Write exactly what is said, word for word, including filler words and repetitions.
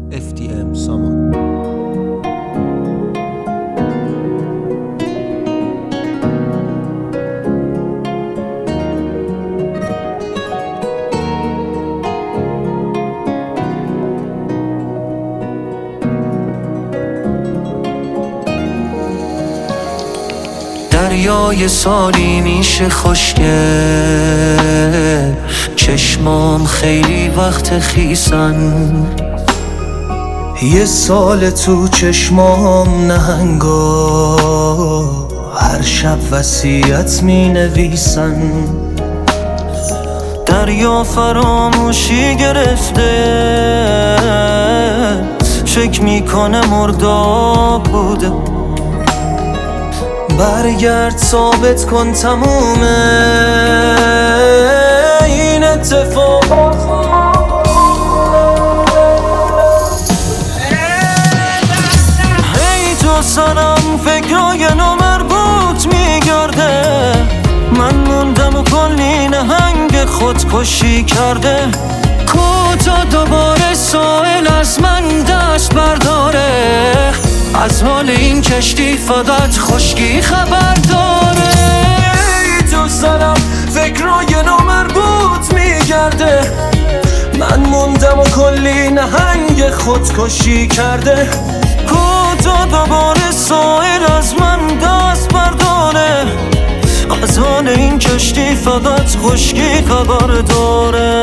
اف دی ام سامان. دریای سالی میشه خوشگل، چشمام خیلی وقت خیسن، یه سال تو چشمام نهنگا هر شب وصیت می نویسن. دریا فراموشی گرفته، فکر میکنه مرداب بوده. برگرد ثابت کن تمومه این اتفاق. هی تو سرم فکرای نامربوط میگرده، من موندم و کلی نهنگ خودکشی کرده. کوتا دوباره سائل از من دست برداره، از حال این کشتی فقط خشکی خبر داره. تو سرم فکرای نامربوط میگرده، من موندم و کلی نهنگ خودکشی کرده. کوتا دوباره سائل از من دست برداره، از حال این کشتی فقط خشکی خبر داره.